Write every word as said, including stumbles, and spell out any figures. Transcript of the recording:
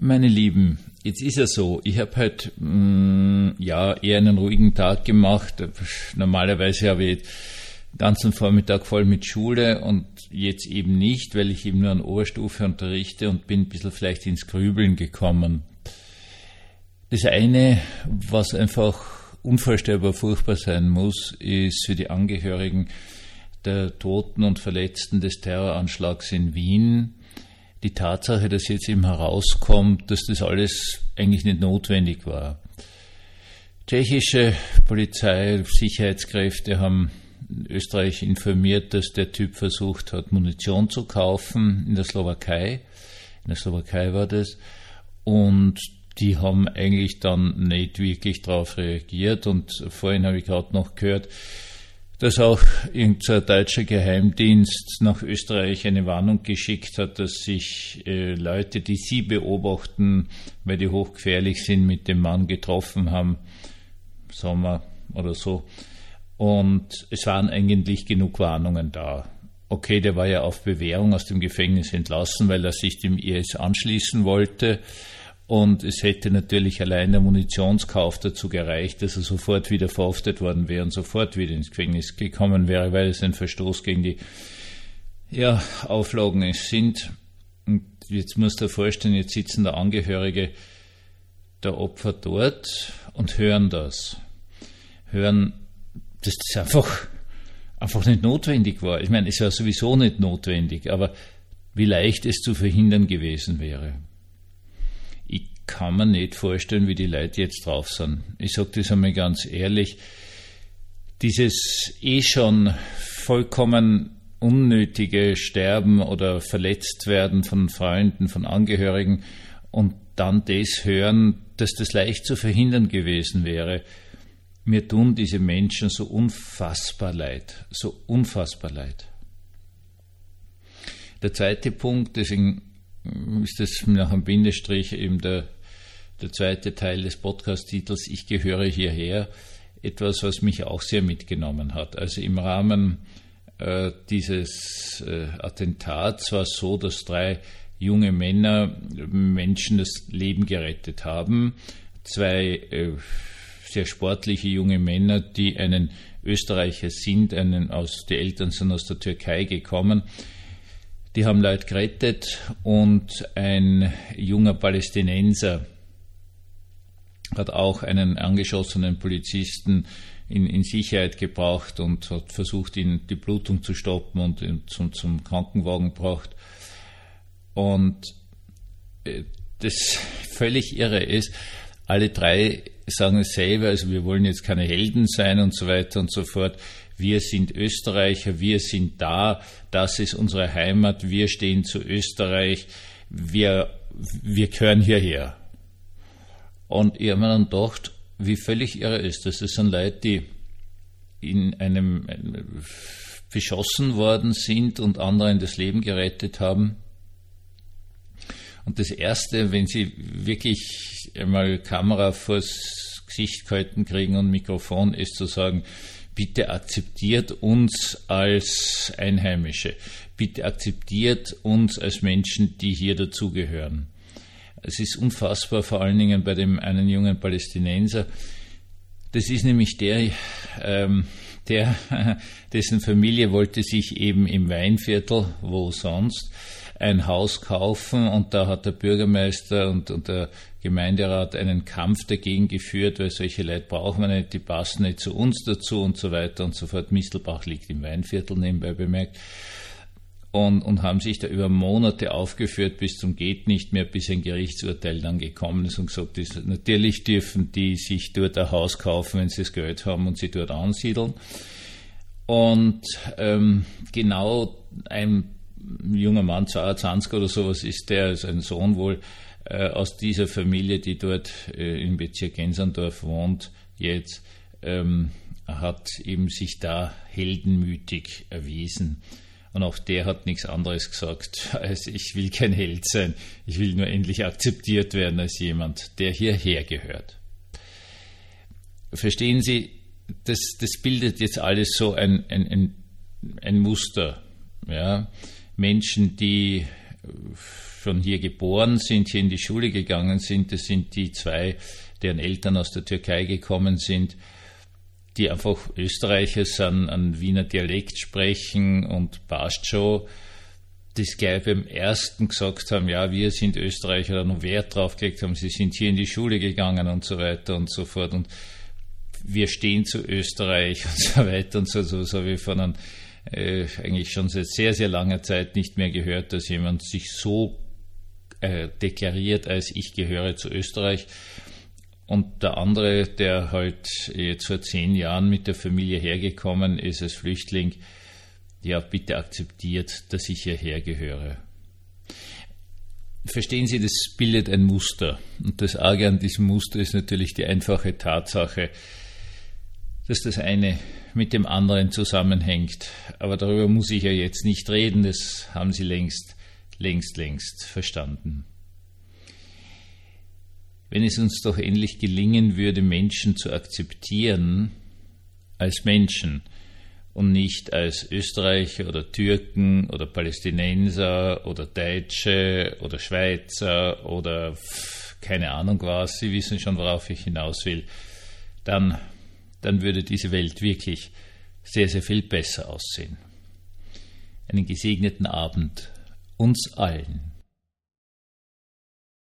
Meine Lieben, jetzt ist es so, ich habe halt mh, ja eher einen ruhigen Tag gemacht. Normalerweise habe ich den ganzen Vormittag voll mit Schule und jetzt eben nicht, weil ich eben nur an Oberstufe unterrichte und bin ein bisschen vielleicht ins Grübeln gekommen. Das eine, was einfach unvorstellbar furchtbar sein muss, ist für die Angehörigen der Toten und Verletzten des Terroranschlags in Wien die Tatsache, dass jetzt eben herauskommt, dass das alles eigentlich nicht notwendig war. Tschechische Polizei, Sicherheitskräfte haben Österreich informiert, dass der Typ versucht hat, Munition zu kaufen in der Slowakei. In der Slowakei war das. Und die haben eigentlich dann nicht wirklich darauf reagiert. Und vorhin habe ich gerade noch gehört, dass auch irgendein deutscher Geheimdienst nach Österreich eine Warnung geschickt hat, dass sich äh, Leute, die sie beobachten, weil die hochgefährlich sind, mit dem Mann getroffen haben, Sommer oder so. Und es waren eigentlich genug Warnungen da. Okay, der war ja auf Bewährung aus dem Gefängnis entlassen, weil er sich dem I S anschließen wollte. Und es hätte natürlich allein der Munitionskauf dazu gereicht, dass er sofort wieder verhaftet worden wäre und sofort wieder ins Gefängnis gekommen wäre, weil es ein Verstoß gegen die ja, Auflagen sind. Und jetzt musst du dir vorstellen, jetzt sitzen da Angehörige der Opfer dort und hören das. Hören, dass das einfach, einfach nicht notwendig war. Ich meine, es war sowieso nicht notwendig, aber wie leicht es zu verhindern gewesen wäre. Ich kann mir nicht vorstellen, wie die Leute jetzt drauf sind. Ich sage das einmal ganz ehrlich, dieses eh schon vollkommen unnötige Sterben oder Verletztwerden von Freunden, von Angehörigen und dann das hören, dass das leicht zu verhindern gewesen wäre. Mir tun diese Menschen so unfassbar leid, so unfassbar leid. Der zweite Punkt, deswegen ist das nach einem Bindestrich eben der, der zweite Teil des Podcast-Titels, ich gehöre hierher, etwas, was mich auch sehr mitgenommen hat. Also im Rahmen äh, dieses äh, Attentats war es so, dass drei junge Männer Menschen das Leben gerettet haben. Zwei äh, sehr sportliche junge Männer, die einen Österreicher sind, einen aus, die Eltern sind aus der Türkei gekommen. Die haben Leute gerettet und ein junger Palästinenser hat auch einen angeschossenen Polizisten in, in Sicherheit gebracht und hat versucht, ihn die Blutung zu stoppen und ihn zum, zum Krankenwagen gebracht. Und das völlig irre ist, alle drei sagen es selber, also wir wollen jetzt keine Helden sein und so weiter und so fort. Wir sind Österreicher, wir sind da, das ist unsere Heimat, wir stehen zu Österreich, wir, wir gehören hierher. Und ich habe mir dann gedacht, wie völlig irre ist das. Das sind Leute, die in einem beschossen worden sind und anderen das Leben gerettet haben. Und das Erste, wenn sie wirklich einmal Kamera vors Gesicht gehalten kriegen und Mikrofon, ist zu sagen, bitte akzeptiert uns als Einheimische. Bitte akzeptiert uns als Menschen, die hier dazugehören. Es ist unfassbar, vor allen Dingen bei dem einen jungen Palästinenser. Das ist nämlich der, ähm, der, dessen Familie wollte sich eben im Weinviertel, wo sonst, ein Haus kaufen und da hat der Bürgermeister und, und der Gemeinderat einen Kampf dagegen geführt, weil solche Leute brauchen wir nicht, die passen nicht zu uns dazu und so weiter und so fort. Mistelbach liegt im Weinviertel, nebenbei bemerkt. Und, und haben sich da über Monate aufgeführt bis zum geht nicht mehr, bis ein Gerichtsurteil dann gekommen ist und gesagt ist, natürlich dürfen die sich dort ein Haus kaufen, wenn sie das Geld haben und sie dort ansiedeln. Und ähm, genau ein junger Mann, zweiundzwanzig oder sowas ist der, also ein Sohn wohl, äh, aus dieser Familie, die dort äh, im Bezirk Gensandorf wohnt, jetzt, ähm, hat eben sich da heldenmütig erwiesen. Und auch der hat nichts anderes gesagt, als ich will kein Held sein, ich will nur endlich akzeptiert werden als jemand, der hierher gehört. Verstehen Sie, das, das bildet jetzt alles so ein, ein, ein, ein Muster. Ja? Menschen, die schon hier geboren sind, hier in die Schule gegangen sind. Das sind die zwei, deren Eltern aus der Türkei gekommen sind, die einfach Österreicher sind, einen Wiener Dialekt sprechen und passt schon. Das gleich beim ersten gesagt haben, ja, wir sind Österreicher, oder noch Wert drauf gelegt haben, sie sind hier in die Schule gegangen und so weiter und so fort und wir stehen zu Österreich und so weiter und so. So habe ich von einem, äh, eigentlich schon seit sehr, sehr langer Zeit nicht mehr gehört, dass jemand sich so äh, deklariert, als ich gehöre zu Österreich. Und der andere, der halt jetzt vor zehn Jahren mit der Familie hergekommen ist als Flüchtling, ja, bitte akzeptiert, dass ich hierher gehöre. Verstehen Sie, das bildet ein Muster. Und das Arge an diesem Muster ist natürlich die einfache Tatsache, dass das eine mit dem anderen zusammenhängt. Aber darüber muss ich ja jetzt nicht reden, das haben Sie längst, längst, längst verstanden. Wenn es uns doch endlich gelingen würde, Menschen zu akzeptieren als Menschen und nicht als Österreicher oder Türken oder Palästinenser oder Deutsche oder Schweizer oder keine Ahnung was, Sie wissen schon, worauf ich hinaus will, dann, dann würde diese Welt wirklich sehr, sehr viel besser aussehen. Einen gesegneten Abend uns allen.